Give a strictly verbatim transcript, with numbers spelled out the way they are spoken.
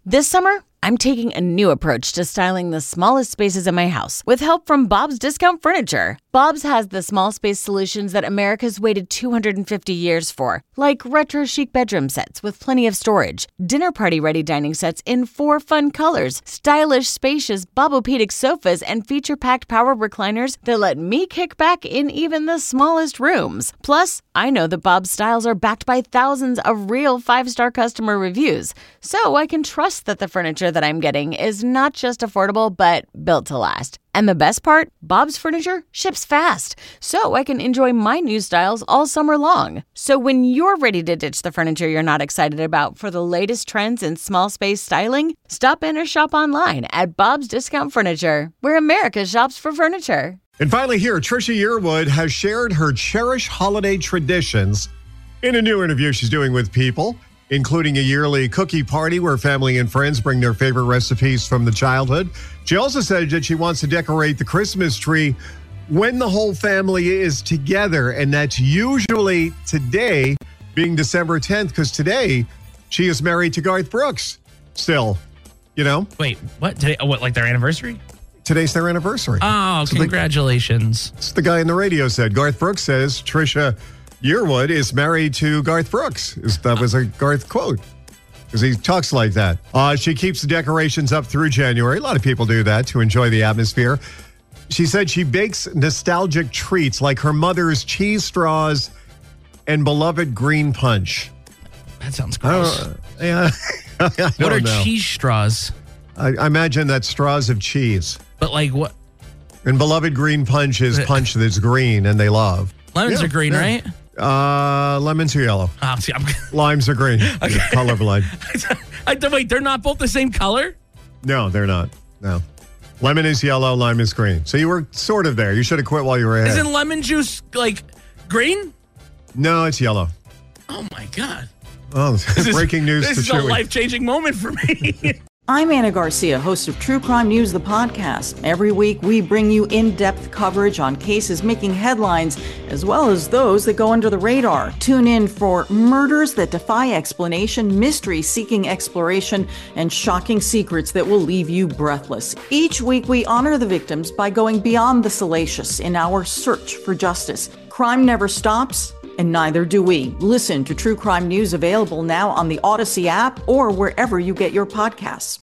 This summer, I'm taking a new approach to styling the smallest spaces in my house with help from Bob's Discount Furniture. Bob's has the small space solutions that America's waited two hundred fifty years for, like retro chic bedroom sets with plenty of storage, dinner party ready dining sets in four fun colors, stylish spacious Bobopedic sofas, and feature packed power recliners that let me kick back in even the smallest rooms. Plus, I know that Bob's styles are backed by thousands of real five-star customer reviews, so I can trust that the furniture that I'm getting is not just affordable, but built to last. And the best part, Bob's Furniture ships fast, so I can enjoy my new styles all summer long. So when you're ready to ditch the furniture you're not excited about for the latest trends in small space styling, stop in or shop online at Bob's Discount Furniture, where America shops for furniture. And finally here, Trisha Yearwood has shared her cherished holiday traditions in a new interview she's doing with People, including a yearly cookie party where family and friends bring their favorite recipes from the childhood. She also said that she wants to decorate the Christmas tree when the whole family is together, and that's usually today, being December tenth, because today she is married to Garth Brooks still, you know? Wait, what? Today, what, like their anniversary? Today's their anniversary. Oh, so congratulations. The, the guy in the radio said. Garth Brooks says Trisha Yearwood is married to Garth Brooks. That was a Garth quote, because he talks like that. Uh, she keeps the decorations up through January. A lot of people do that to enjoy the atmosphere. She said she bakes nostalgic treats like her mother's cheese straws and beloved green punch. That sounds gross. Uh, yeah, I don't what are know. cheese straws? I, I imagine that's straws of cheese. But like what? And beloved green punch is punch that's green and they love. Lemons yeah, are green, yeah. right? Uh, lemons are yellow. Oh, see, I'm... Limes are green. Okay. Colorblind. I, I, wait, they're not both the same color? No, they're not. No. Lemon is yellow, lime is green. So you were sort of there. You should have quit while you were ahead. Isn't lemon juice like green? No, it's yellow. Oh my God. Oh, this breaking news This to is Chewy. a life-changing moment for me. I'm Anna Garcia, host of True Crime News, the podcast. Every week, we bring you in-depth coverage on cases making headlines, as well as those that go under the radar. Tune in for murders that defy explanation, mysteries seeking exploration, and shocking secrets that will leave you breathless. Each week, we honor the victims by going beyond the salacious in our search for justice. Crime never stops, and neither do we. Listen to True Crime News, available now on the Odyssey app or wherever you get your podcasts.